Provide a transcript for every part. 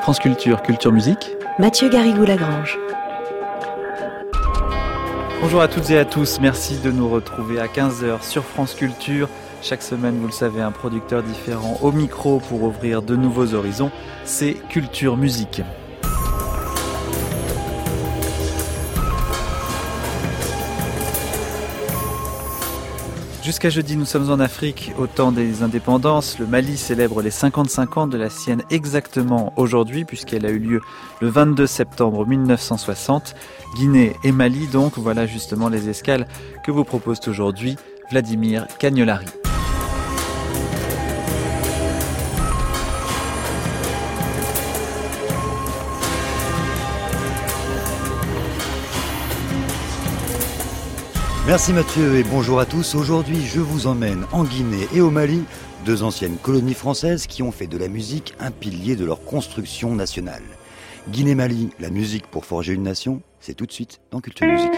France Culture, Culture Musique. Mathieu Garrigou-Lagrange. Bonjour à toutes et à tous, merci de nous retrouver à 15h sur France Culture. Chaque semaine, vous le savez, un producteur différent au micro pour ouvrir de nouveaux horizons. C'est Culture Musique. Jusqu'à jeudi, nous sommes en Afrique, au temps des indépendances. Le Mali célèbre les 55 ans de la sienne exactement aujourd'hui, puisqu'elle a eu lieu le 22 septembre 1960. Guinée et Mali, donc, voilà justement les escales que vous propose aujourd'hui Vladimir Cagnolari. Merci Mathieu et bonjour à tous. Aujourd'hui, je vous emmène en Guinée et au Mali, deux anciennes colonies françaises qui ont fait de la musique un pilier de leur construction nationale. Guinée-Mali, la musique pour forger une nation, c'est tout de suite dans Culture Musique.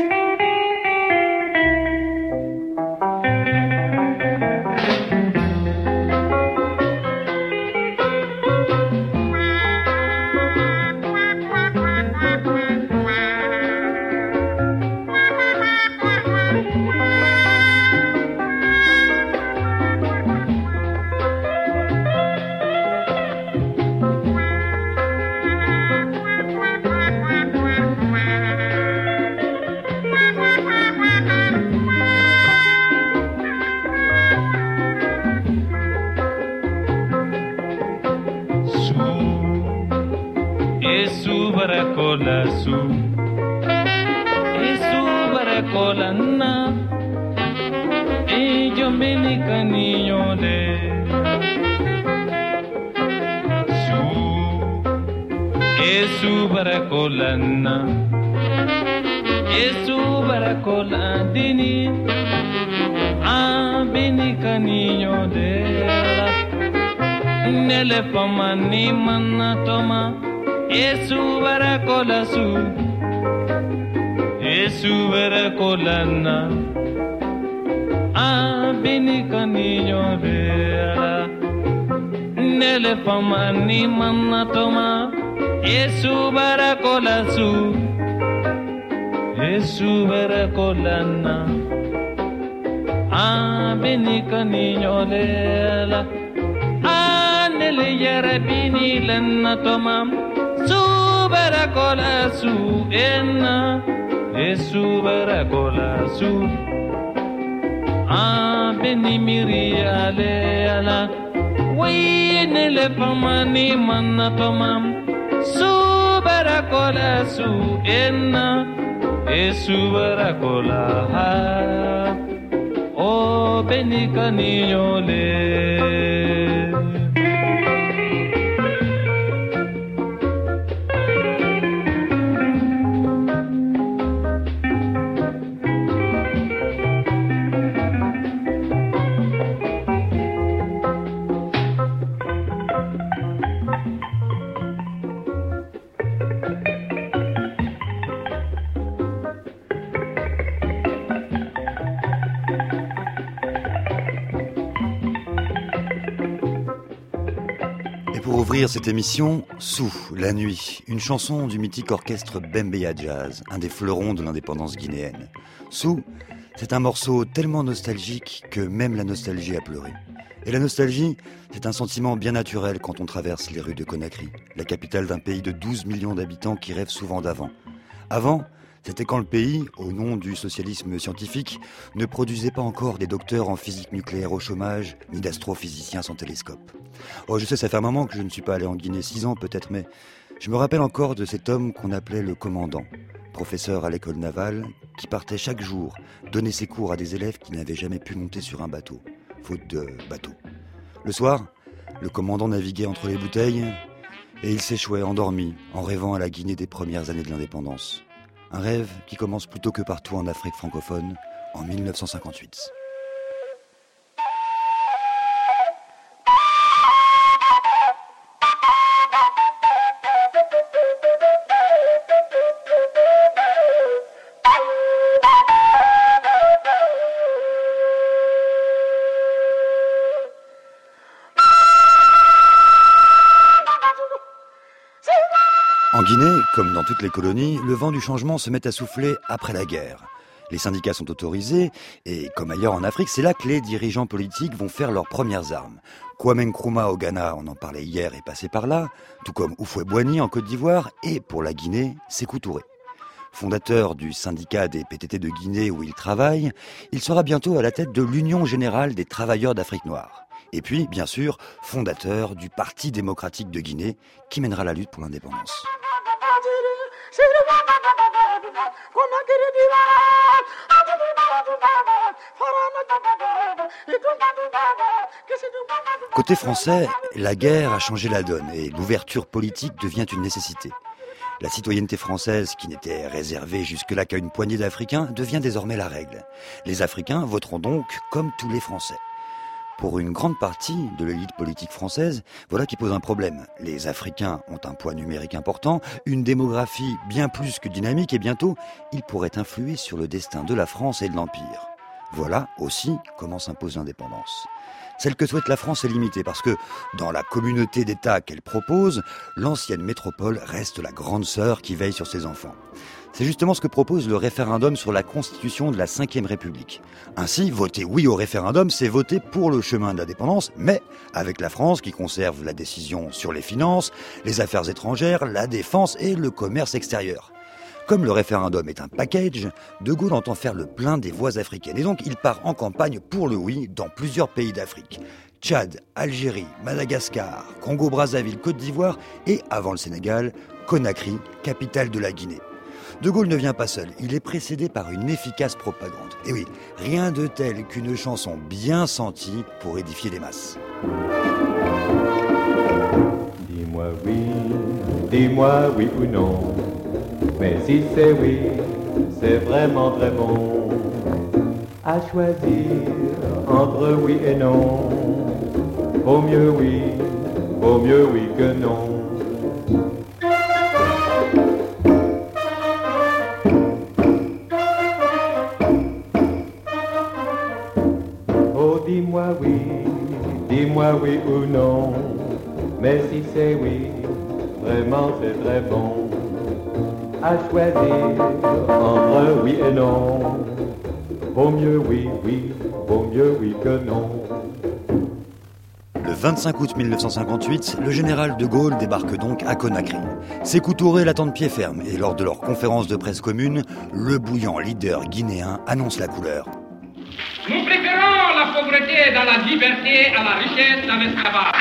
Pour ouvrir cette émission, Sou, la nuit, une chanson du mythique orchestre Bembeya Jazz, un des fleurons de l'indépendance guinéenne. Sou, c'est un morceau tellement nostalgique que même la nostalgie a pleuré. Et la nostalgie, c'est un sentiment bien naturel quand on traverse les rues de Conakry, la capitale d'un pays de 12 millions d'habitants qui rêve souvent d'avant. Avant, c'était quand le pays, au nom du socialisme scientifique, ne produisait pas encore des docteurs en physique nucléaire au chômage, ni d'astrophysiciens sans télescope. Oh, je sais, ça fait un moment que je ne suis pas allé en Guinée, 6 ans peut-être, mais je me rappelle encore de cet homme qu'on appelait le commandant, professeur à l'école navale, qui partait chaque jour donner ses cours à des élèves qui n'avaient jamais pu monter sur un bateau, faute de bateau. Le soir, le commandant naviguait entre les bouteilles et il s'échouait endormi en rêvant à la Guinée des premières années de l'indépendance. Un rêve qui commence plus tôt que partout en Afrique francophone, en 1958. En Guinée, comme dans toutes les colonies, le vent du changement se met à souffler après la guerre. Les syndicats sont autorisés et, comme ailleurs en Afrique, c'est là que les dirigeants politiques vont faire leurs premières armes. Kwame Nkrumah au Ghana, on en parlait hier, est passé par là, tout comme Houphouët-Boigny en Côte d'Ivoire, et pour la Guinée, Sékou Touré. Fondateur du syndicat des PTT de Guinée où il travaille, il sera bientôt à la tête de l'Union générale des travailleurs d'Afrique noire. Et puis, bien sûr, fondateur du Parti démocratique de Guinée, qui mènera la lutte pour l'indépendance. Côté français, la guerre a changé la donne et l'ouverture politique devient une nécessité. La citoyenneté française, qui n'était réservée jusque-là qu'à une poignée d'Africains, devient désormais la règle. Les Africains voteront donc comme tous les Français. Pour une grande partie de l'élite politique française, voilà qui pose un problème. Les Africains ont un poids numérique important, une démographie bien plus que dynamique et bientôt, ils pourraient influer sur le destin de la France et de l'Empire. Voilà aussi comment s'impose l'indépendance. Celle que souhaite la France est limitée parce que, dans la communauté d'États qu'elle propose, l'ancienne métropole reste la grande sœur qui veille sur ses enfants. C'est justement ce que propose le référendum sur la constitution de la Ve République. Ainsi, voter oui au référendum, c'est voter pour le chemin de l'indépendance, mais avec la France qui conserve la décision sur les finances, les affaires étrangères, la défense et le commerce extérieur. Comme le référendum est un package, De Gaulle entend faire le plein des voix africaines. Et donc, il part en campagne pour le oui dans plusieurs pays d'Afrique. Tchad, Algérie, Madagascar, Congo-Brazzaville, Côte d'Ivoire et, avant le Sénégal, Conakry, capitale de la Guinée. De Gaulle ne vient pas seul, il est précédé par une efficace propagande. Et oui, rien de tel qu'une chanson bien sentie pour édifier les masses. Dis-moi oui ou non. Mais si c'est oui, c'est vraiment très bon. À choisir entre oui et non, vaut mieux oui que non. Oh, dis-moi oui ou non. Mais si c'est oui, vraiment c'est très bon. À choisir entre oui et non, vaut mieux oui que non. Le 25 août 1958, le général de Gaulle débarque donc à Conakry. Sékou Touré l'attend de pied ferme et lors de leur conférence de presse commune, le bouillant leader guinéen annonce la couleur. Nous préférons la pauvreté dans la liberté à la richesse dans l'esclavage.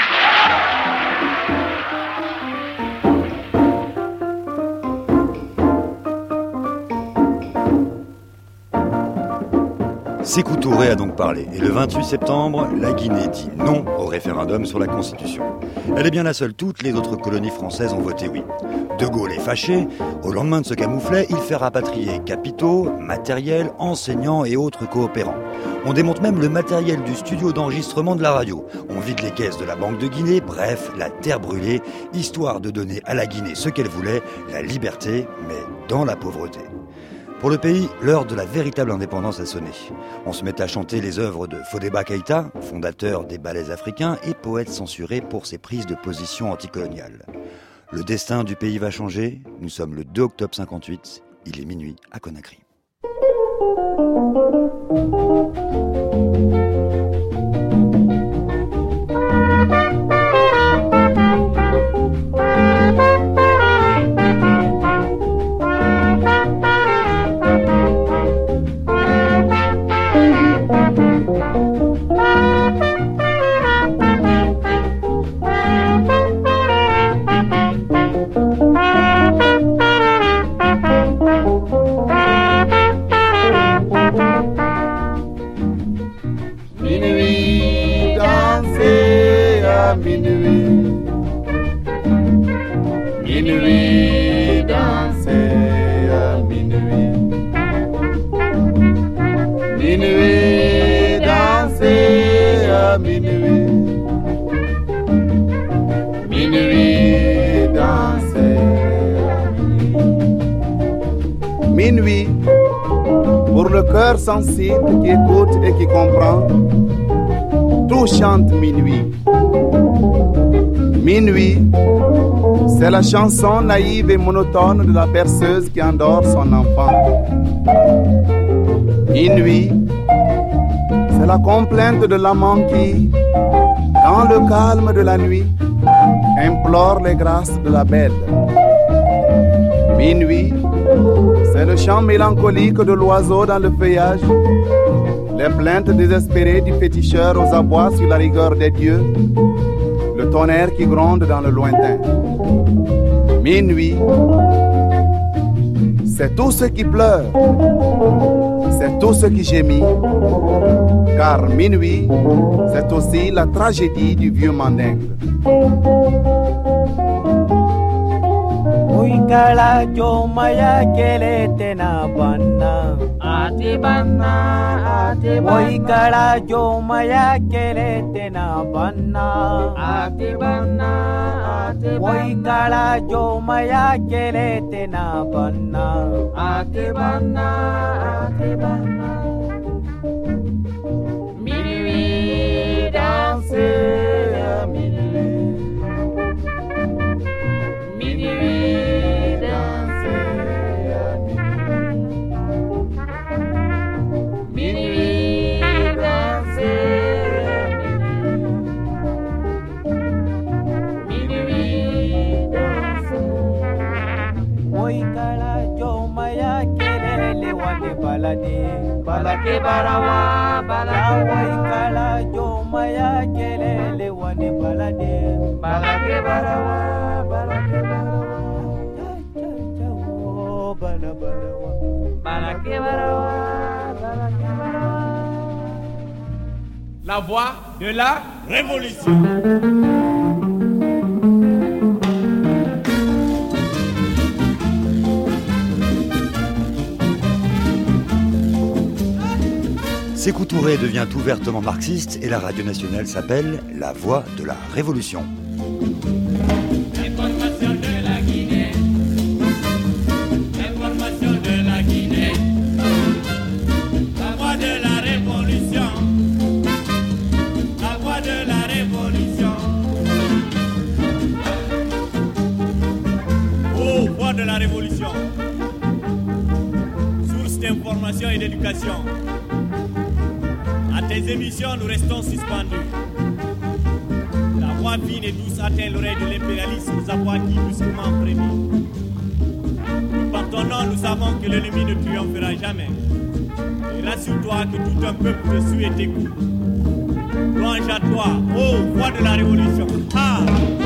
Sékou Touré a donc parlé et le 28 septembre, la Guinée dit non au référendum sur la Constitution. Elle est bien la seule, toutes les autres colonies françaises ont voté oui. De Gaulle est fâché, au lendemain de ce camouflet, il fait rapatrier capitaux, matériel, enseignants et autres coopérants. On démonte même le matériel du studio d'enregistrement de la radio. On vide les caisses de la Banque de Guinée, bref, la terre brûlée, histoire de donner à la Guinée ce qu'elle voulait, la liberté, mais dans la pauvreté. Pour le pays, l'heure de la véritable indépendance a sonné. On se met à chanter les œuvres de Fodéba Keïta, fondateur des ballets africains et poète censuré pour ses prises de position anticoloniales. Le destin du pays va changer. Nous sommes le 2 octobre 58. Il est minuit à Conakry. Minuit, danser à minuit. Minuit, danser à minuit. Minuit, danser à minuit. Minuit, pour le cœur sensible qui écoute et qui comprend, tout chante minuit. Minuit, C'est la chanson naïve et monotone de la berceuse qui endort son enfant. Minuit, c'est la complainte de l'amant qui, dans le calme de la nuit, implore les grâces de la belle. Minuit, c'est le chant mélancolique de l'oiseau dans le feuillage, les plaintes désespérées du féticheur aux abois sur la rigueur des dieux, le tonnerre qui gronde dans le lointain. Minuit, c'est tout ce qui pleure, c'est tout ce qui gémit, car minuit, c'est aussi la tragédie du vieux mandingue. Uikala jomaya kele tena banna ati banna Uikala jomaya kele tena banna ati banna Uikala jomaya kele tena banna ati banna Minuit danser minuit balake barawa balawai kala jomaya kelele wane balade balake barawa balake barawa. La voix de la révolution. Sékou Touré devient ouvertement marxiste et la radio nationale s'appelle La Voix de la Révolution. Information de la Guinée. Information de la Guinée. La voix de la révolution. La voix de la révolution. Oh, voix de la révolution. Source d'information et d'éducation. À tes émissions, nous restons suspendus. La voix fine et douce atteint l'oreille de l'impérialisme aux abois qui brusquement frémit. Par ton nom, nous savons que l'ennemi ne triomphera jamais. Et rassure-toi que tout un peuple te suit et t'écoute. Louange à toi, ô voix de la révolution. Ah!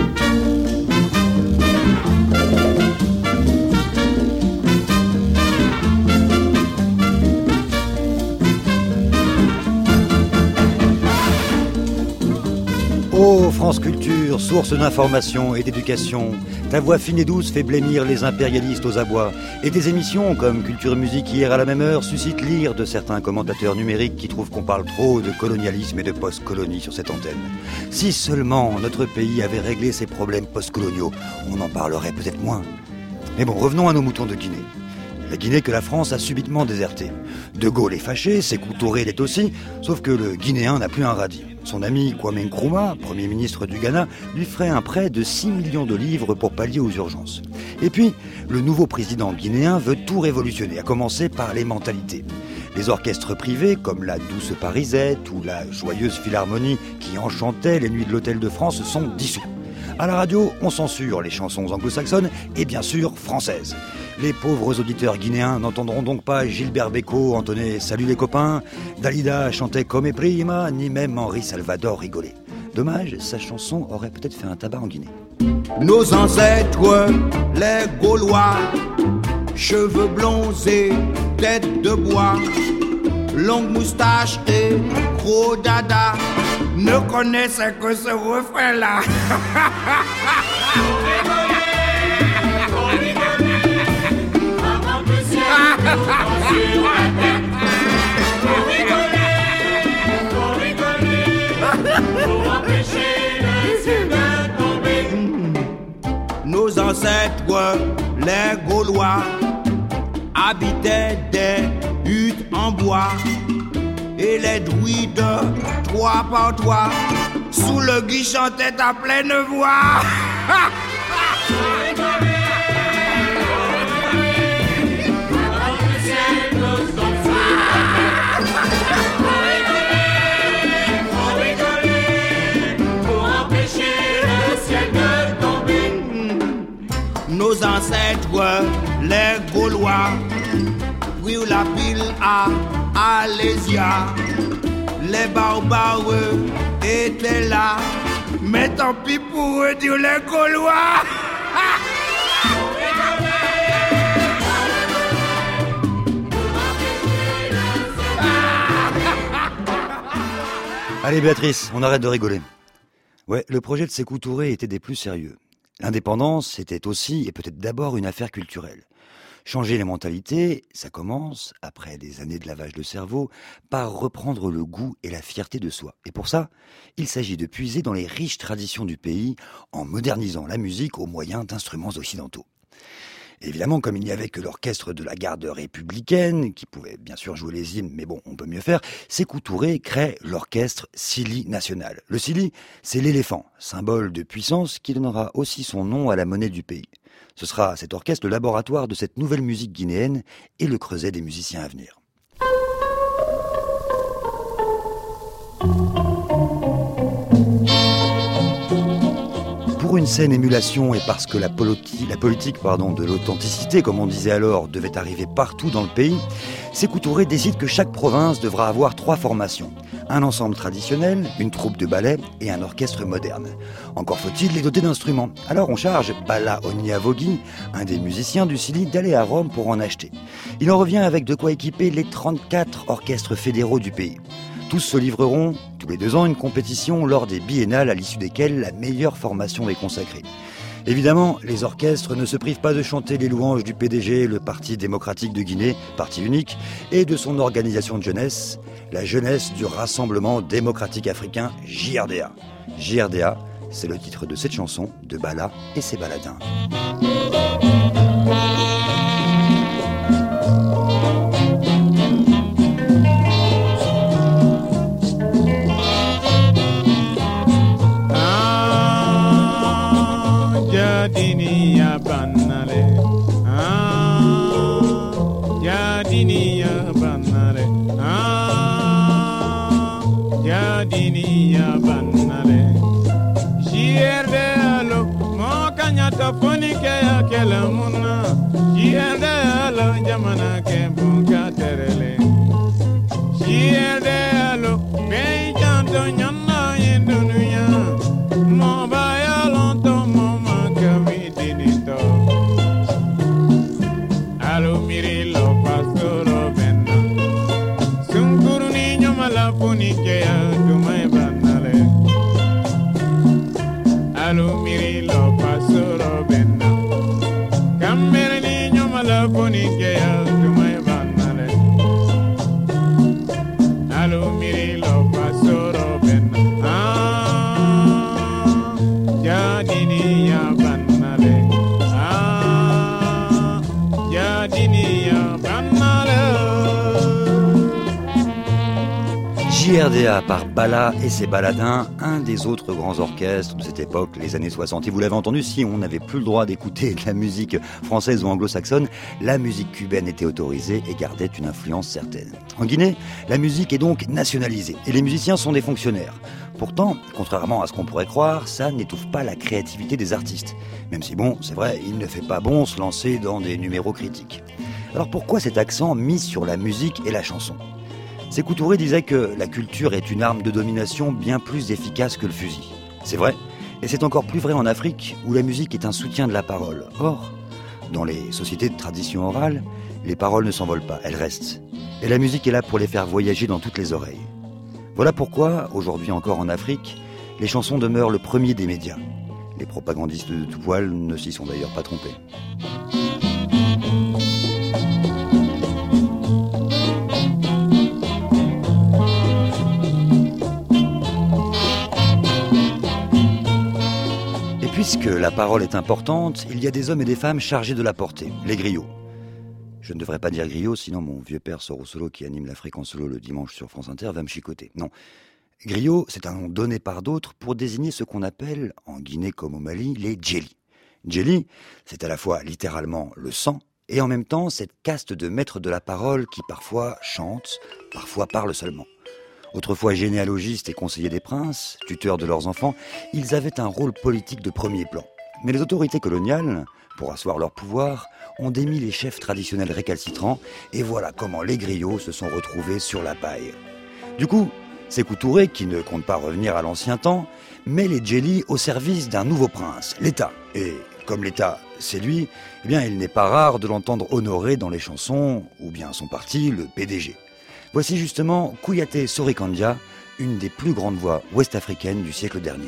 Oh, France Culture, source d'information et d'éducation, ta voix fine et douce fait blêmir les impérialistes aux abois. Et tes émissions, comme Culture Musique hier à la même heure, suscitent l'ire de certains commentateurs numériques qui trouvent qu'on parle trop de colonialisme et de post-colonie sur cette antenne. Si seulement notre pays avait réglé ses problèmes post-coloniaux, on en parlerait peut-être moins. Mais bon, revenons à nos moutons de Guinée. La Guinée que la France a subitement désertée. De Gaulle est fâché, Sékou Touré l'est aussi, sauf que le Guinéen n'a plus un radis. Son ami Kwame Nkrumah, Premier ministre du Ghana, lui ferait un prêt de 6 millions de livres pour pallier aux urgences. Et puis, le nouveau président guinéen veut tout révolutionner, à commencer par les mentalités. Les orchestres privés, comme la Douce Parisette ou la Joyeuse Philharmonie qui enchantait les nuits de l'Hôtel de France, sont dissous. À la radio, on censure les chansons anglo-saxonnes et bien sûr françaises. Les pauvres auditeurs guinéens n'entendront donc pas Gilbert Bécaud entonner « Salut les copains », Dalida chanter « Come prima », ni même Henri Salvador rigoler. Dommage, sa chanson aurait peut-être fait un tabac en Guinée. Nos ancêtres, les Gaulois, cheveux blonds et tête de bois, longue moustache et gros dada, ne connaissaient que ce refrain-là. Nos ancêtres, les Gaulois, habitaient des huttes en bois et les druides, 3 par 3, sous le gui chantaient à pleine voix. Nos ancêtres, les Gaulois, brûlent la ville à Alésia. Les barbares étaient là, mais tant pis pour eux, dire les Gaulois. Allez Béatrice, on arrête de rigoler. Ouais, le projet de Sékou Touré était des plus sérieux. L'indépendance était aussi, et peut-être d'abord, une affaire culturelle. Changer les mentalités, ça commence, après des années de lavage de cerveau, par reprendre le goût et la fierté de soi. Et pour ça, il s'agit de puiser dans les riches traditions du pays, en modernisant la musique au moyen d'instruments occidentaux. Évidemment, comme il n'y avait que l'orchestre de la garde républicaine, qui pouvait bien sûr jouer les hymnes, mais bon, on peut mieux faire, Sékou Touré crée l'orchestre Sili National. Le Sili, c'est l'éléphant, symbole de puissance qui donnera aussi son nom à la monnaie du pays. Ce sera cet orchestre le laboratoire de cette nouvelle musique guinéenne et le creuset des musiciens à venir. Pour une saine émulation et parce que la politique de l'authenticité, comme on disait alors, devait arriver partout dans le pays, Sékou Touré décide que chaque province devra avoir 3 formations. Un ensemble traditionnel, une troupe de ballet et un orchestre moderne. Encore faut-il les doter d'instruments. Alors on charge Bala Onyavogi, un des musiciens du Sili, d'aller à Rome pour en acheter. Il en revient avec de quoi équiper les 34 orchestres fédéraux du pays. Tous se livreront, tous les 2 ans, une compétition lors des biennales à l'issue desquelles la meilleure formation est consacrée. Évidemment, les orchestres ne se privent pas de chanter les louanges du PDG, le Parti démocratique de Guinée, parti unique, et de son organisation de jeunesse, la jeunesse du Rassemblement démocratique africain, JRDA. JRDA, c'est le titre de cette chanson de Bala et ses baladins. Diniya banale, ya diniya banale, ya diniya banale. Jierde alo, mo kanyata foni ke ya kelamuna. Jierde alo, jamana ke bunga terele. Jierde alo, be janto nyana yendunuya. Mo baya lonto mo. Alo miri lo pasoro benna Sunkuru niño malapuni que ya tumay banale Alo miri lo pasoro benna Kamere niño malapuni que ya tumay banale Alo miri lo pasoro benna Ya dini ya banale JRDA par Bala et ses baladins, un des autres grands orchestres de cette époque, les années 60. Et vous l'avez entendu, si on n'avait plus le droit d'écouter de la musique française ou anglo-saxonne, la musique cubaine était autorisée et gardait une influence certaine. En Guinée, la musique est donc nationalisée et les musiciens sont des fonctionnaires. Pourtant, contrairement à ce qu'on pourrait croire, ça n'étouffe pas la créativité des artistes. Même si bon, c'est vrai, il ne fait pas bon se lancer dans des numéros critiques. Alors pourquoi cet accent mis sur la musique et la chanson ? Sékou Touré disait que la culture est une arme de domination bien plus efficace que le fusil. C'est vrai, et c'est encore plus vrai en Afrique, où la musique est un soutien de la parole. Or, dans les sociétés de tradition orale, les paroles ne s'envolent pas, elles restent. Et la musique est là pour les faire voyager dans toutes les oreilles. Voilà pourquoi, aujourd'hui encore en Afrique, les chansons demeurent le premier des médias. Les propagandistes de tout poil ne s'y sont d'ailleurs pas trompés. Puisque la parole est importante, il y a des hommes et des femmes chargés de la porter, les griots. Je ne devrais pas dire griot, sinon mon vieux père Soro Solo, qui anime la fréquence solo le dimanche sur France Inter, va me chicoter. Non, griot, c'est un nom donné par d'autres pour désigner ce qu'on appelle, en Guinée comme au Mali, les djeli. Djeli, c'est à la fois littéralement le sang, et en même temps cette caste de maîtres de la parole qui parfois chantent, parfois parlent seulement. Autrefois généalogistes et conseillers des princes, tuteurs de leurs enfants, ils avaient un rôle politique de premier plan. Mais les autorités coloniales, pour asseoir leur pouvoir, ont démis les chefs traditionnels récalcitrants, et voilà comment les griots se sont retrouvés sur la paille. Du coup, Sékou Touré, qui ne compte pas revenir à l'ancien temps, met les Djeli au service d'un nouveau prince, l'État. Et comme l'État, c'est lui, eh bien, il n'est pas rare de l'entendre honorer dans les chansons, ou bien son parti, le PDG. Voici justement Kouyaté Sorikandia, une des plus grandes voix ouest-africaines du siècle dernier.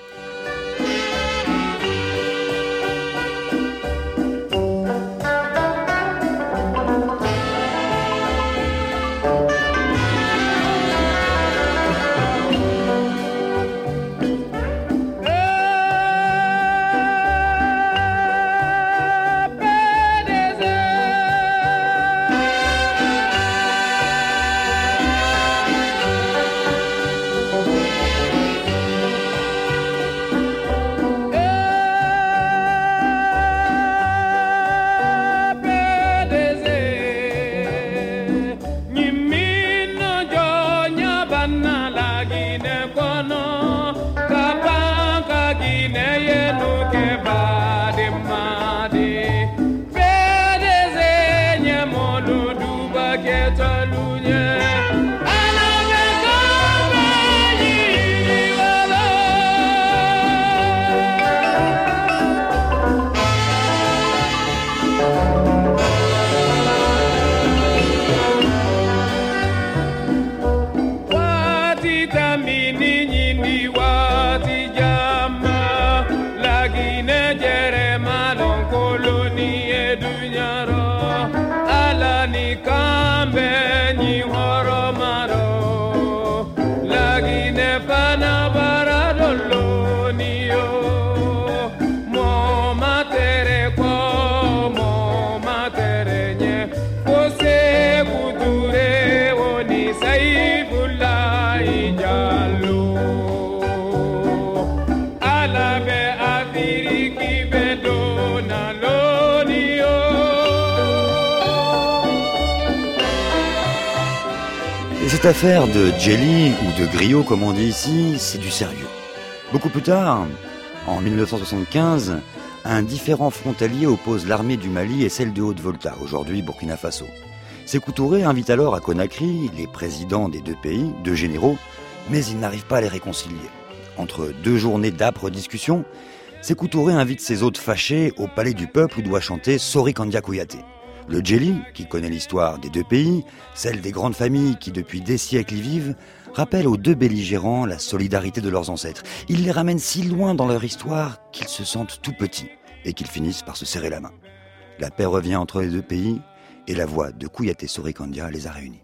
Cette affaire de Djeli, ou de griot comme on dit ici, c'est du sérieux. Beaucoup plus tard, en 1975, un différend frontalier oppose l'armée du Mali et celle de Haute-Volta, aujourd'hui Burkina Faso. Sékou Touré invite alors à Conakry les présidents des deux pays, deux généraux, mais il n'arrive pas à les réconcilier. Entre deux journées d'âpres discussions, Sékou Touré invite ses hôtes fâchés au palais du peuple où doit chanter Sorikandia Kouyaté. Le Djeli, qui connaît l'histoire des deux pays, celle des grandes familles qui depuis des siècles y vivent, rappelle aux deux belligérants la solidarité de leurs ancêtres. Il les ramène si loin dans leur histoire qu'ils se sentent tout petits et qu'ils finissent par se serrer la main. La paix revient entre les deux pays et la voix de Kouyaté Sorikandia les a réunis.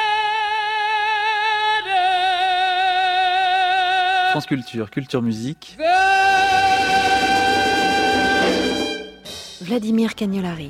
France Culture, Culture Musique. Vladimir Cagnolari.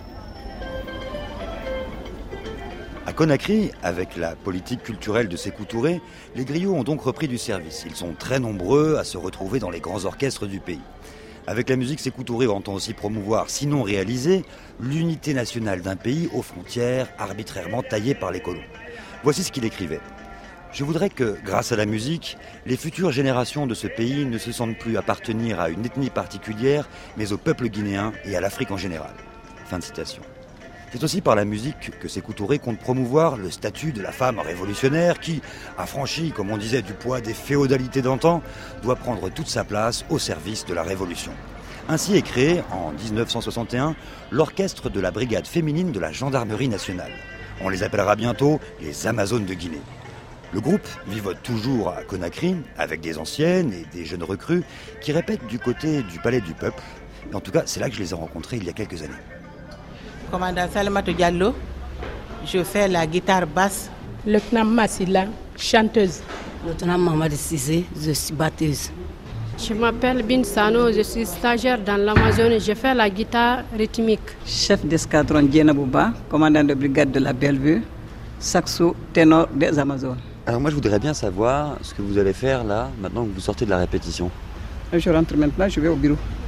À Conakry, avec la politique culturelle de Sékou Touré, les griots ont donc repris du service. Ils sont très nombreux à se retrouver dans les grands orchestres du pays. Avec la musique, Sékou Touré entend aussi promouvoir, sinon réaliser, l'unité nationale d'un pays aux frontières arbitrairement taillées par les colons. Voici ce qu'il écrivait. « Je voudrais que, grâce à la musique, les futures générations de ce pays ne se sentent plus appartenir à une ethnie particulière, mais au peuple guinéen et à l'Afrique en général. » Fin de citation. C'est aussi par la musique que Sékou Touré compte promouvoir le statut de la femme révolutionnaire qui, affranchie, comme on disait, du poids des féodalités d'antan, doit prendre toute sa place au service de la révolution. Ainsi est créé, en 1961, l'orchestre de la brigade féminine de la gendarmerie nationale. On les appellera bientôt les Amazones de Guinée. Le groupe vivote toujours à Conakry, avec des anciennes et des jeunes recrues qui répètent du côté du palais du peuple. Et en tout cas, c'est là que je les ai rencontrés il y a quelques années. Commandant Salamatou Diallo, je fais la guitare basse. Lieutenant Massila, chanteuse. Lieutenant Mamadou Cissé, je suis batteuse. Je m'appelle Bin Sano, je suis stagiaire dans l'Amazone, je fais la guitare rythmique. Chef d'escadron Diena Bouba, commandant de brigade de la Bellevue, saxo ténor des Amazones. Alors moi je voudrais bien savoir ce que vous allez faire là, maintenant que vous sortez de la répétition. Je rentre maintenant, je vais au bureau.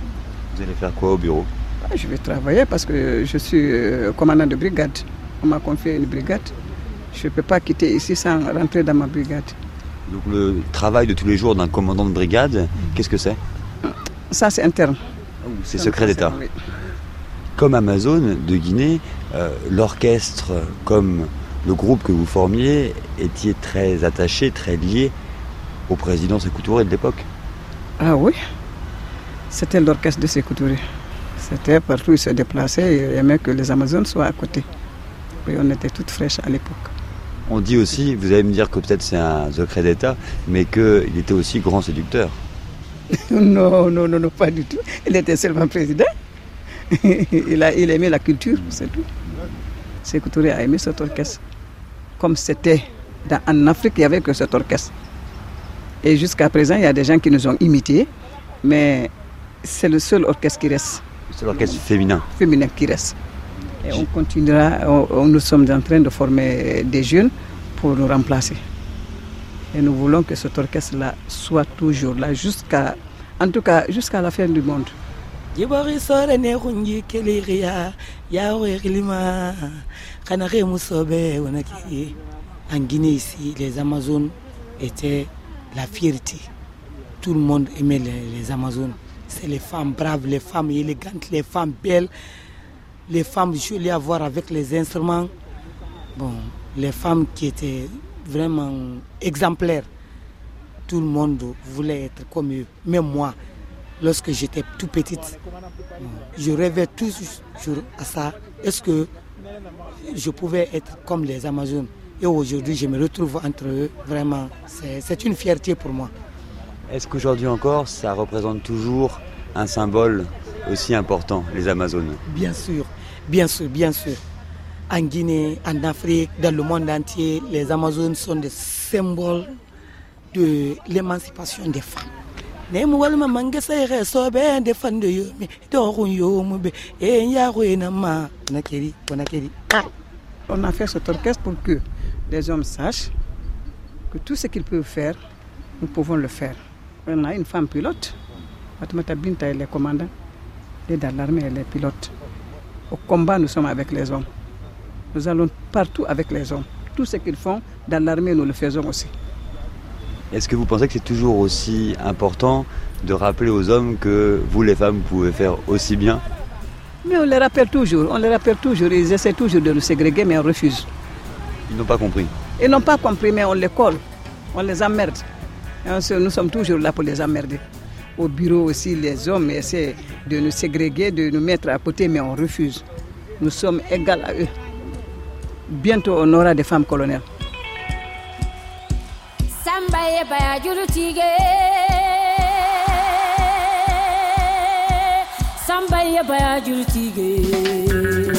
Vous allez faire quoi au bureau? Je vais travailler parce que je suis commandant de brigade. On m'a confié une brigade. Je ne peux pas quitter ici sans rentrer dans ma brigade. Donc le travail de tous les jours d'un commandant de brigade, qu'est-ce que c'est? Ça, c'est interne. C'est secret d'État. Oui. Comme Amazon de Guinée, l'orchestre, comme le groupe que vous formiez, étiez très attaché, très lié au président Sékou Touré de l'époque. Ah oui, c'était l'orchestre de Sékou Touré. C'était partout où il se déplaçait, il aimait que les Amazones soient à côté. Et on était toutes fraîches à l'époque. On dit aussi, vous allez me dire que peut-être c'est un secret d'État, mais qu'il était aussi grand séducteur. Non, pas du tout. Il était seulement président. Il aimait la culture, c'est tout. Sékou Touré a aimé cet orchestre. Comme c'était en Afrique, il n'y avait que cet orchestre. Et jusqu'à présent, il y a des gens qui nous ont imités, mais c'est le seul orchestre qui reste. C'est l'orchestre féminin. Féminin qui reste. Et on continuera, nous sommes en train de former des jeunes pour nous remplacer. Et nous voulons que cet orchestre-là soit toujours là, en tout cas jusqu'à la fin du monde. En Guinée ici, les Amazones étaient la fierté. Tout le monde aimait les Amazones. C'est les femmes braves, les femmes élégantes, les femmes belles, les femmes jolies à voir avec les instruments. Bon, les femmes qui étaient vraiment exemplaires. Tout le monde voulait être comme eux. Même moi, lorsque j'étais tout petite, je rêvais toujours à ça. Est-ce que je pouvais être comme les Amazones? Et aujourd'hui, je me retrouve entre eux. Vraiment, c'est une fierté pour moi. Est-ce qu'aujourd'hui encore, ça représente toujours un symbole aussi important, les Amazones? Bien sûr. En Guinée, en Afrique, dans le monde entier, les Amazones sont des symboles de l'émancipation des femmes. On a fait cet orchestre pour que les hommes sachent que tout ce qu'ils peuvent faire, nous pouvons le faire. On a une femme pilote. Fatoumata Binta, elle est commandante. Elle est dans l'armée, elle est pilote. Au combat, nous sommes avec les hommes. Nous allons partout avec les hommes. Tout ce qu'ils font dans l'armée, nous le faisons aussi. Est-ce que vous pensez que c'est toujours aussi important de rappeler aux hommes que vous, les femmes, vous pouvez faire aussi bien? Mais on les rappelle toujours. Ils essaient toujours de nous ségréguer, mais on refuse. Ils n'ont pas compris. Ils n'ont pas compris, mais on les colle. On les emmerde. Nous sommes toujours là pour les emmerder. Au bureau aussi, les hommes essaient de nous ségréguer, de nous mettre à côté, mais on refuse. Nous sommes égaux à eux. Bientôt, on aura des femmes colonels. Sambaye bayajuru tige, sambaye bayajuru tige.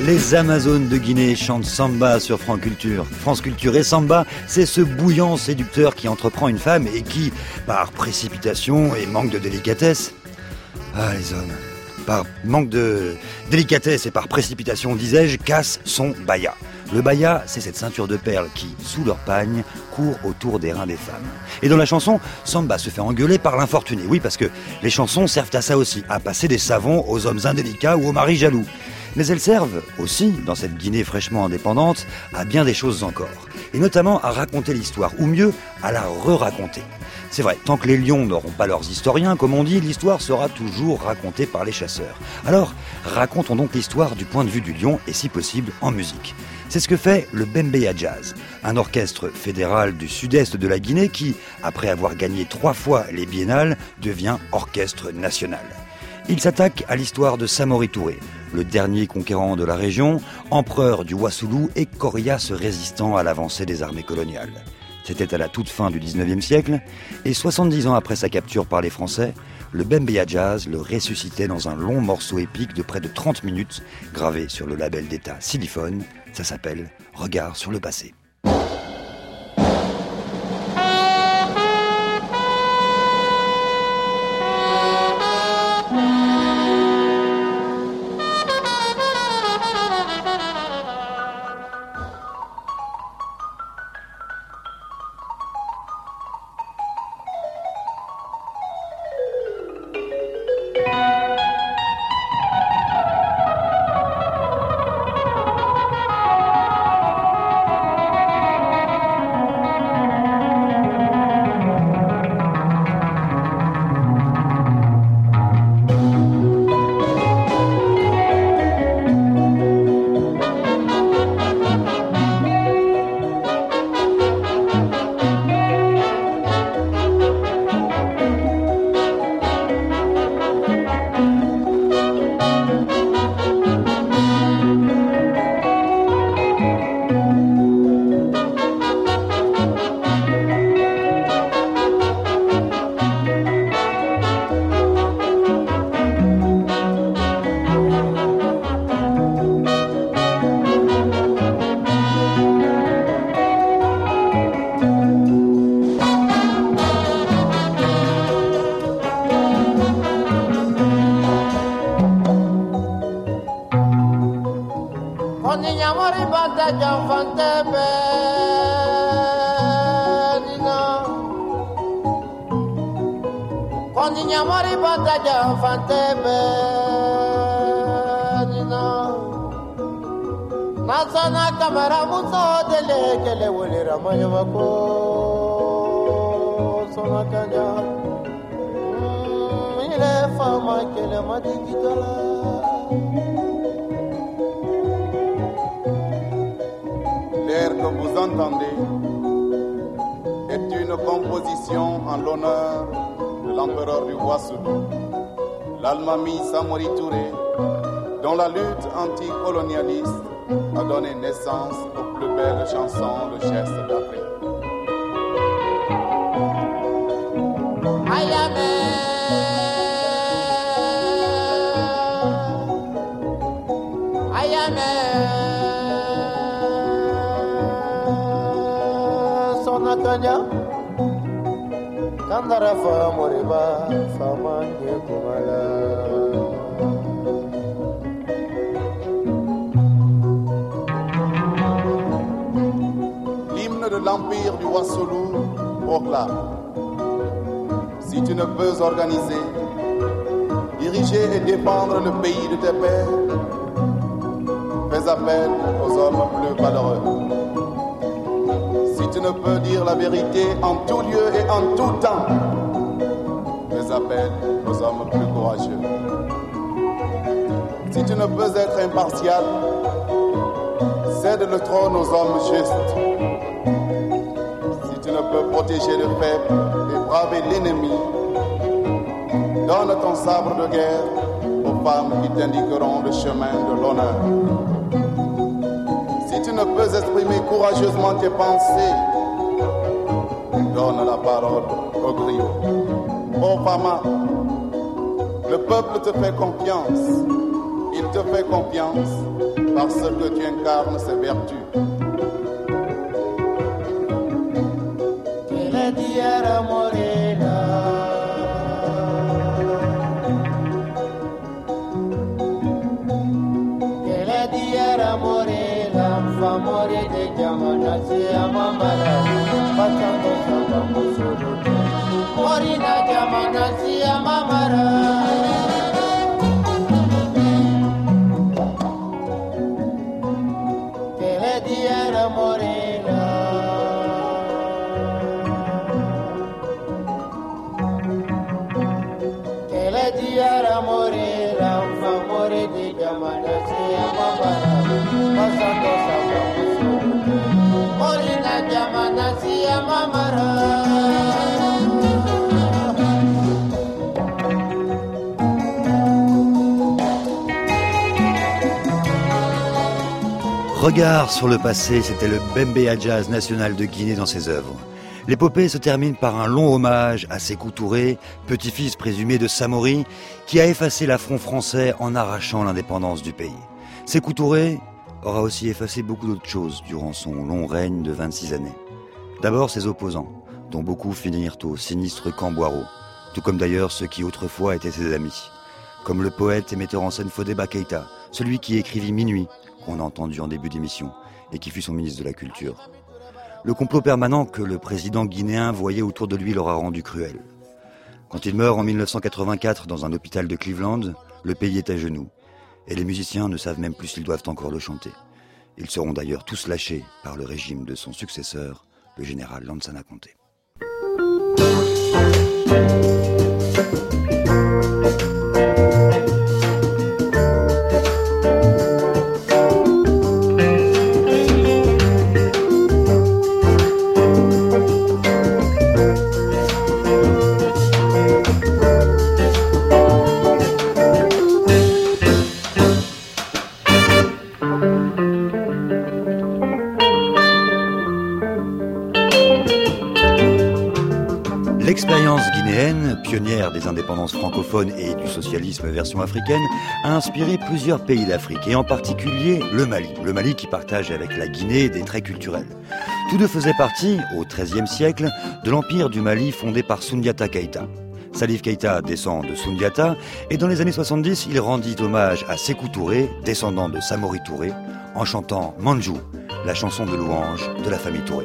Les Amazones de Guinée chantent Samba sur France Culture. France Culture et Samba, c'est ce bouillant séducteur qui entreprend une femme et qui, par précipitation et manque de délicatesse... Ah, les hommes... Par manque de délicatesse et par précipitation, disais-je, casse son baya. Le baya, c'est cette ceinture de perles qui, sous leur pagne, court autour des reins des femmes. Et dans la chanson, Samba se fait engueuler par l'infortuné. Oui, parce que les chansons servent à ça aussi, à passer des savons aux hommes indélicats ou aux maris jaloux. Mais elles servent aussi, dans cette Guinée fraîchement indépendante, à bien des choses encore. Et notamment à raconter l'histoire, ou mieux, à la re-raconter. C'est vrai, tant que les lions n'auront pas leurs historiens, comme on dit, l'histoire sera toujours racontée par les chasseurs. Alors, racontons donc l'histoire du point de vue du lion, et si possible, en musique. C'est ce que fait le Bembeya Jazz, un orchestre fédéral du sud-est de la Guinée qui, après avoir gagné 3 fois les biennales, devient orchestre national. Il s'attaque à l'histoire de Samori Touré, le dernier conquérant de la région, empereur du Wassoulou et coriace résistant à l'avancée des armées coloniales. C'était à la toute fin du 19e siècle, et 70 ans après sa capture par les Français, le Bembeya Jazz le ressuscitait dans un long morceau épique de près de 30 minutes, gravé sur le label d'État Siliphone. Ça s'appelle « Regard sur le passé ». L'air que vous entendez est une composition en l'honneur de l'empereur du Wassoulou, l'Almami Samori Touré, dont la lutte anticolonialiste a donné naissance aux plus belles chansons de geste d'Afrique. Sonakanya Kandara fa moriba Famanye kumala. L'hymne de l'empire du Wassoulou proclame: si tu ne peux organiser, diriger et défendre le pays de tes pères, fais appel aux hommes plus valeureux. Si tu ne peux dire la vérité en tout lieu et en tout temps, fais appel aux hommes plus courageux. Si tu ne peux être impartial, cède le trône aux hommes justes. Si tu ne peux protéger le faible et braver l'ennemi, donne ton sabre de guerre aux femmes qui t'indiqueront le chemin de l'honneur. Si tu ne peux exprimer courageusement tes pensées, donne la parole au griot. Ô Fama, le peuple te fait confiance. Il te fait confiance parce que tu incarnes ses vertus. Amore de jamana se amamara pasando samba musulu morina jamana se amamara kele diara morena kele diara morena amore de jamana se amamara pasando samba Morina jamana siya mamara. Regard sur le passé, c'était le Bembeya Jazz national de Guinée dans ses œuvres. L'épopée se termine par un long hommage à Sékou Touré, petit-fils présumé de Samori, qui a effacé l'affront français en arrachant l'indépendance du pays. Sékou Touré aura aussi effacé beaucoup d'autres choses durant son long règne de 26 années. D'abord ses opposants, dont beaucoup finirent au sinistre camp Boiro, tout comme d'ailleurs ceux qui autrefois étaient ses amis, comme le poète et metteur en scène Fodéba Keïta, celui qui écrivit Minuit, qu'on a entendu en début d'émission, et qui fut son ministre de la Culture. Le complot permanent que le président guinéen voyait autour de lui l'aura rendu cruel. Quand il meurt en 1984 dans un hôpital de Cleveland, le pays est à genoux. Et les musiciens ne savent même plus s'ils doivent encore le chanter. Ils seront d'ailleurs tous lâchés par le régime de son successeur, le général Lansana Conté. L'expérience guinéenne, pionnière des indépendances francophones et du socialisme version africaine, a inspiré plusieurs pays d'Afrique, et en particulier le Mali. Le Mali qui partage avec la Guinée des traits culturels. Tous deux faisaient partie, au XIIIe siècle, de l'empire du Mali fondé par Soundiata Keïta. Salif Keïta descend de Soundiata, et dans les années 70, il rendit hommage à Sékou Touré, descendant de Samori Touré, en chantant Manjou, la chanson de louange de la famille Touré.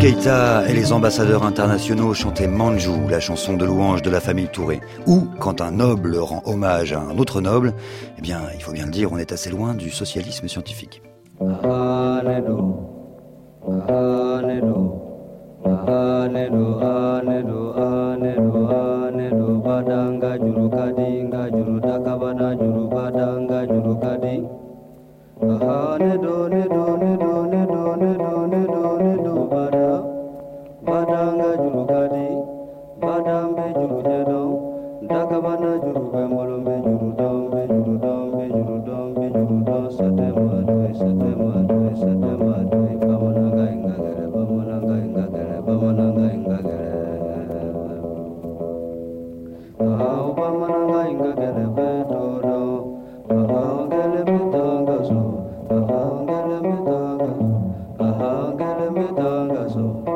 Keïta et les ambassadeurs internationaux chantaient Manjou, la chanson de louange de la famille Touré. Ou, quand un noble rend hommage à un autre noble, eh bien, il faut bien le dire, on est assez loin du socialisme scientifique. Badanga juru kadi, badambe juru jedon, dakabana juru bembolombe juru dombe juru dombe juru dombe juru don satemadwe satemadwe satemadwe bamananga ingagere bamananga ingagere bamananga ingagere ah bamananga ingagere betodo ah gele mitanga so ah gele mitanga ah gele mitanga so.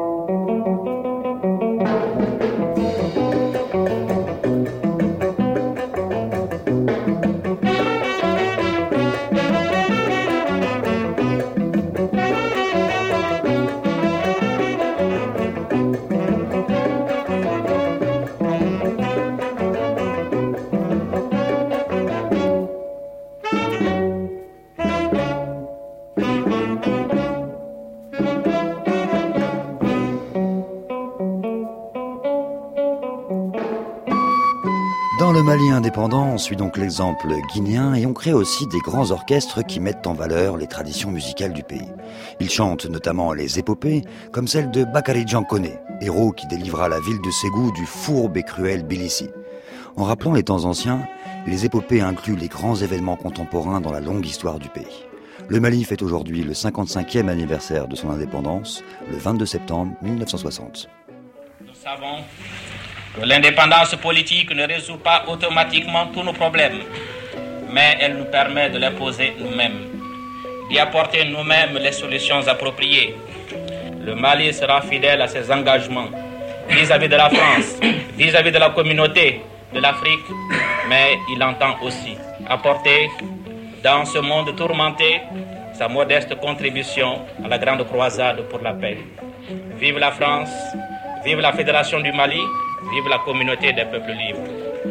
Dans le Mali indépendant, on suit donc l'exemple guinéen et on crée aussi des grands orchestres qui mettent en valeur les traditions musicales du pays. Ils chantent notamment les épopées, comme celle de Bakary Djankone, héros qui délivra la ville de Ségou du fourbe et cruel Bilissi. En rappelant les temps anciens, les épopées incluent les grands événements contemporains dans la longue histoire du pays. Le Mali fête aujourd'hui le 55e anniversaire de son indépendance, le 22 septembre 1960. Nous savons que l'indépendance politique ne résout pas automatiquement tous nos problèmes, mais elle nous permet de les poser nous-mêmes, d'y apporter nous-mêmes les solutions appropriées. Le Mali sera fidèle à ses engagements vis-à-vis de la France, vis-à-vis de la communauté de l'Afrique, mais il entend aussi apporter dans ce monde tourmenté sa modeste contribution à la grande croisade pour la paix. Vive la France, vive la Fédération du Mali, vive la communauté des peuples libres.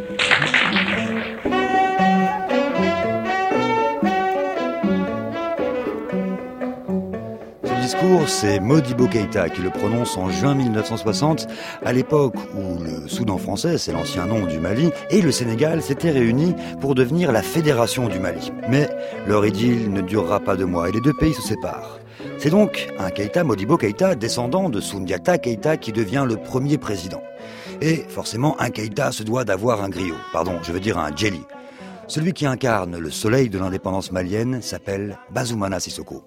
Ce discours, c'est Modibo Keïta qui le prononce en juin 1960, à l'époque où le Soudan français, c'est l'ancien nom du Mali, et le Sénégal s'étaient réunis pour devenir la Fédération du Mali. Mais leur idylle ne durera pas 2 mois et les 2 pays se séparent. C'est donc un Keïta, Modibo Keïta, descendant de Soundiata Keïta, qui devient le premier président. Et forcément, un Keïta se doit d'avoir un griot, un djeli. Celui qui incarne le soleil de l'indépendance malienne s'appelle Bazoumana Sissoko.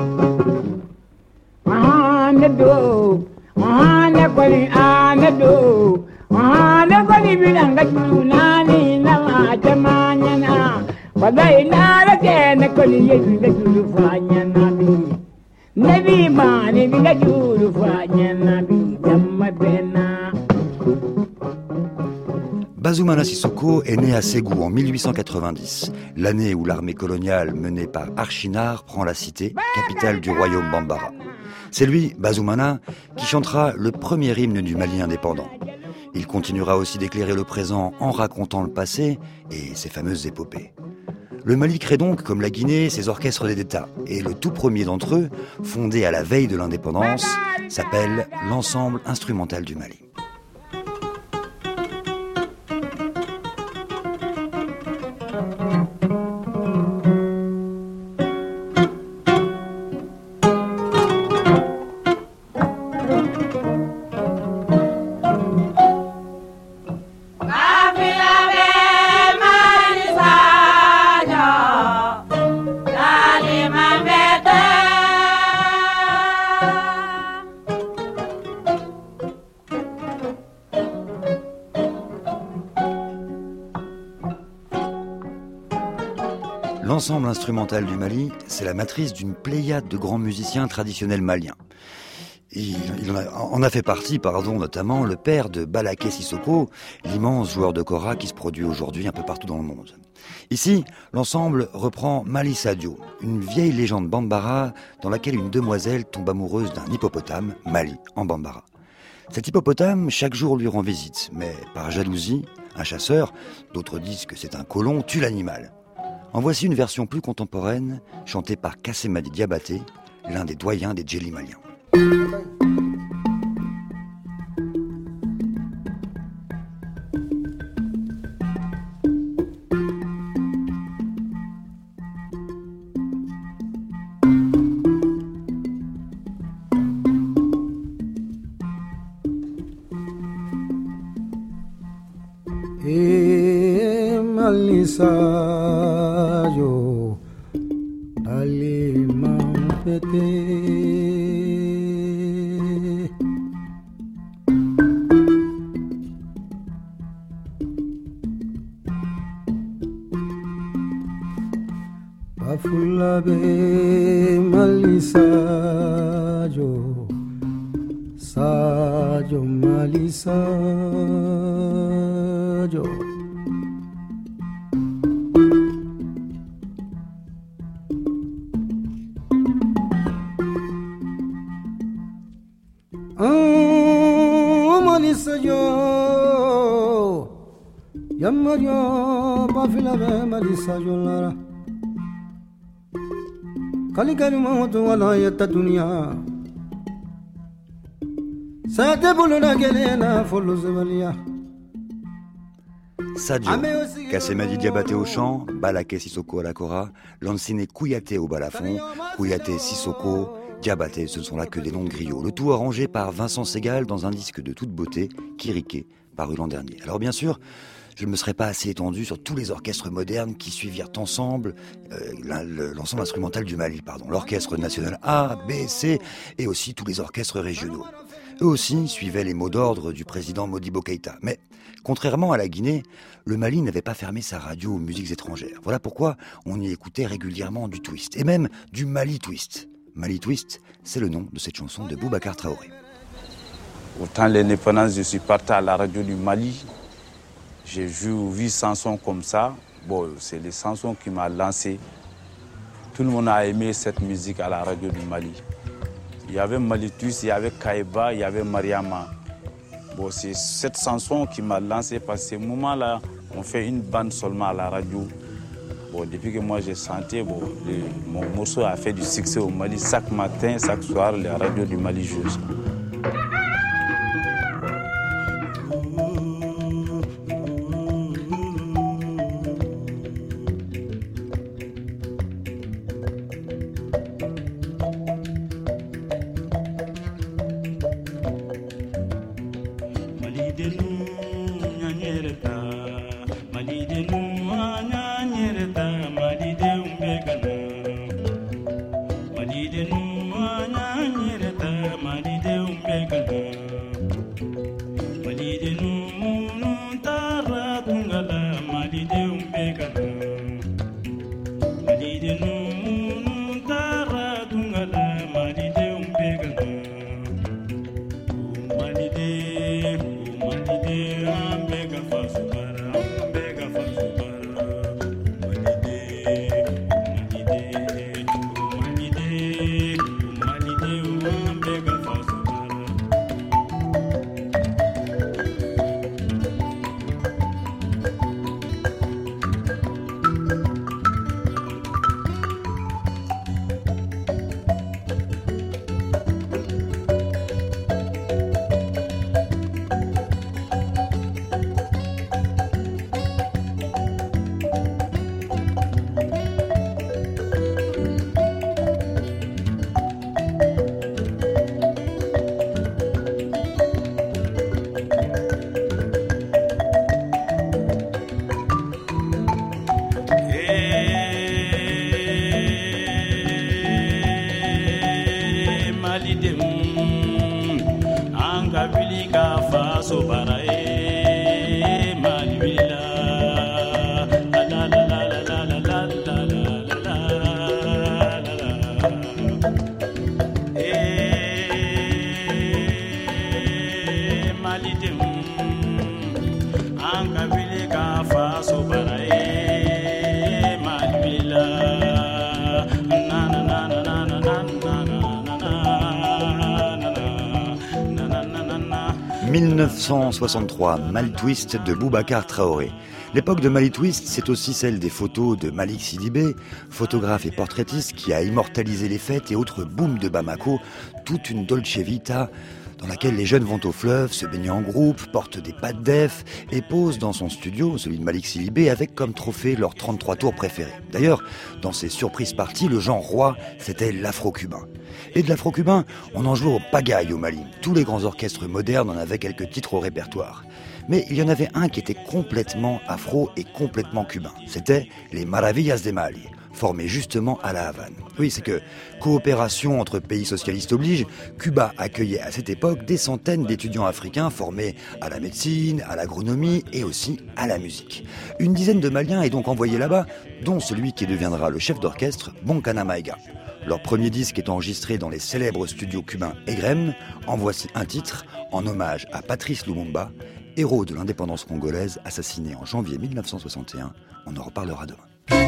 Bazoumana Sissoko est né à Ségou en 1890, l'année où l'armée coloniale menée par Archinard prend la cité, capitale du royaume Bambara. C'est lui, Bazoumana, qui chantera le premier hymne du Mali indépendant. Il continuera aussi d'éclairer le présent en racontant le passé et ses fameuses épopées. Le Mali crée donc, comme la Guinée, ses orchestres d'État. Et le tout premier d'entre eux, fondé à la veille de l'indépendance, s'appelle l'Ensemble instrumental du Mali. L'ensemble instrumental du Mali, c'est la matrice d'une pléiade de grands musiciens traditionnels maliens. Il en a fait partie, notamment le père de Balaké Sissoko, l'immense joueur de kora qui se produit aujourd'hui un peu partout dans le monde. Ici, l'ensemble reprend Mali Sadio, une vieille légende bambara dans laquelle une demoiselle tombe amoureuse d'un hippopotame, Mali, en bambara. Cet hippopotame, chaque jour, lui rend visite, mais par jalousie, un chasseur, d'autres disent que c'est un colon, tue l'animal. En voici une version plus contemporaine, chantée par Kassemady Diabaté, l'un des doyens des djeli maliens. Malisayo dali mampete bafulabe malisayo sayo malisayo Yamario bafila malisa jolara kalikari mahoto wala yata dunia sate buluna gelena folo zevalia Sadio, Kassemady Diabaté au chant, Balaké Sissoko à la kora, Lansine Kouyaté au balafon, Kouyaté Sissoko, Diabaté, ce ne sont là que des noms de griots. Le tout arrangé par Vincent Segal dans un disque de toute beauté, Kiriké, paru l'an dernier. Alors bien sûr, je ne me serais pas assez étendu sur tous les orchestres modernes qui suivirent ensemble l'ensemble instrumental du Mali, l'orchestre national A, B, C et aussi tous les orchestres régionaux. Eux aussi suivaient les mots d'ordre du président Modibo Keïta. Mais contrairement à la Guinée, le Mali n'avait pas fermé sa radio aux musiques étrangères. Voilà pourquoi on y écoutait régulièrement du twist, et même du Mali twist. Mali twist, c'est le nom de cette chanson de Boubacar Traoré. Au temps de l'indépendance, je suis parti à la radio du Mali. J'ai vu 8 chansons comme ça. Bon, c'est les chansons qui m'ont lancé. Tout le monde a aimé cette musique à la radio du Mali. Il y avait Mali twist, il y avait Kaïba, il y avait Mariama. Bon, c'est cette chanson qui m'a lancé parce que ce moment-là, on fait une bande seulement à la radio. Bon, depuis que moi j'ai chanté, mon morceau a fait du succès au Mali. Chaque matin, chaque soir, la radio du Mali joue. Mali de 1963, Mali Twist de Boubacar Traoré. L'époque de Mali Twist, c'est aussi celle des photos de Malik Sidibé, photographe et portraitiste qui a immortalisé les fêtes et autres booms de Bamako, toute une Dolce Vita dans laquelle les jeunes vont au fleuve, se baignent en groupe, portent des pattes d'EF et posent dans son studio, celui de Malik Sidibé, avec comme trophée leurs 33 tours préférés. D'ailleurs, dans ces surprises parties, le genre roi, c'était l'afro-cubain. Et de l'afro-cubain, on en jouait au pagaille au Mali. Tous les grands orchestres modernes en avaient quelques titres au répertoire. Mais il y en avait un qui était complètement afro et complètement cubain. C'était les Maravillas de Mali, formés justement à La Havane. Oui, c'est que coopération entre pays socialistes oblige, Cuba accueillait à cette époque des centaines d'étudiants africains formés à la médecine, à l'agronomie et aussi à la musique. Une dizaine de Maliens est donc envoyée là-bas, dont celui qui deviendra le chef d'orchestre, Bonkana Maïga. Leur premier disque est enregistré dans les célèbres studios cubains Egrem. En voici un titre en hommage à Patrice Lumumba, héros de l'indépendance congolaise, assassiné en janvier 1961. On en reparlera demain.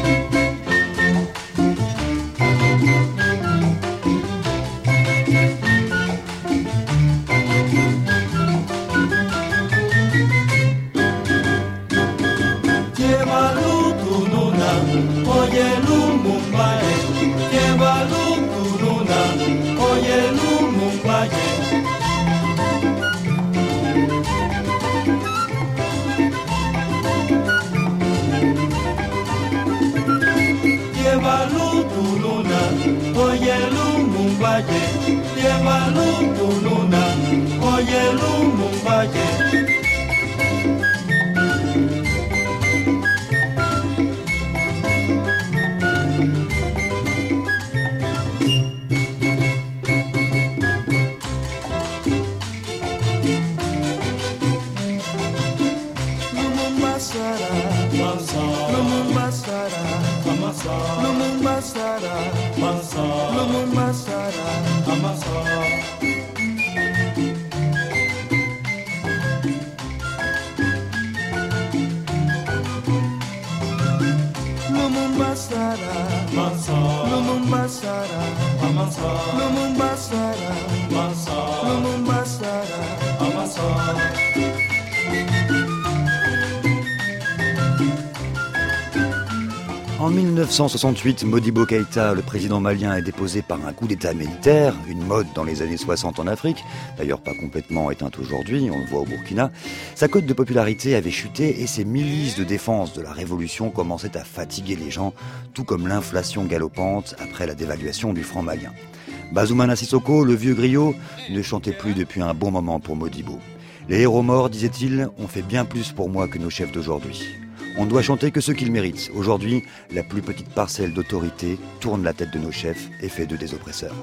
En 1968, Modibo Keïta, le président malien, est déposé par un coup d'état militaire, une mode dans les années 60 en Afrique, d'ailleurs pas complètement éteinte aujourd'hui, on le voit au Burkina. Sa cote de popularité avait chuté et ses milices de défense de la révolution commençaient à fatiguer les gens, tout comme l'inflation galopante après la dévaluation du franc malien. Bazoumana Sissoko, le vieux griot, ne chantait plus depuis un bon moment pour Modibo. Les héros morts, disait-il, ont fait bien plus pour moi que nos chefs d'aujourd'hui. On ne doit chanter que ce qu'ils méritent. Aujourd'hui, la plus petite parcelle d'autorité tourne la tête de nos chefs et fait d'eux des oppresseurs.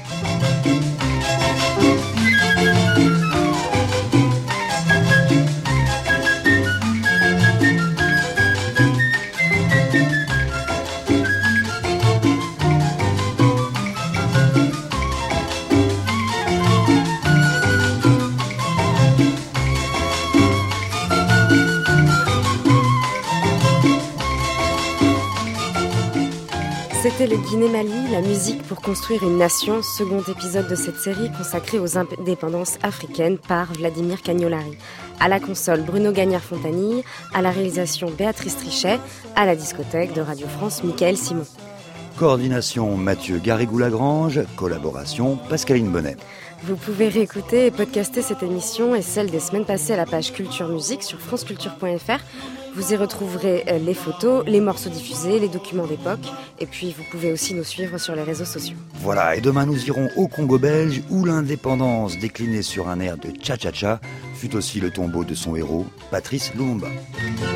C'était le Guinée-Mali, la musique pour construire une nation, second épisode de cette série consacrée aux indépendances africaines par Vladimir Cagnolari. À la console, Bruno Gagnard-Fontanille, à la réalisation, Béatrice Trichet, à la discothèque de Radio France, Michael Simon. Coordination, Mathieu Garrigou-Lagrange, collaboration, Pascaline Bonnet. Vous pouvez réécouter et podcaster cette émission et celle des semaines passées à la page Culture Musique sur franceculture.fr. Vous y retrouverez les photos, les morceaux diffusés, les documents d'époque. Et puis vous pouvez aussi nous suivre sur les réseaux sociaux. Voilà, et demain nous irons au Congo belge où l'indépendance déclinée sur un air de cha-cha-cha fut aussi le tombeau de son héros, Patrice Lumumba.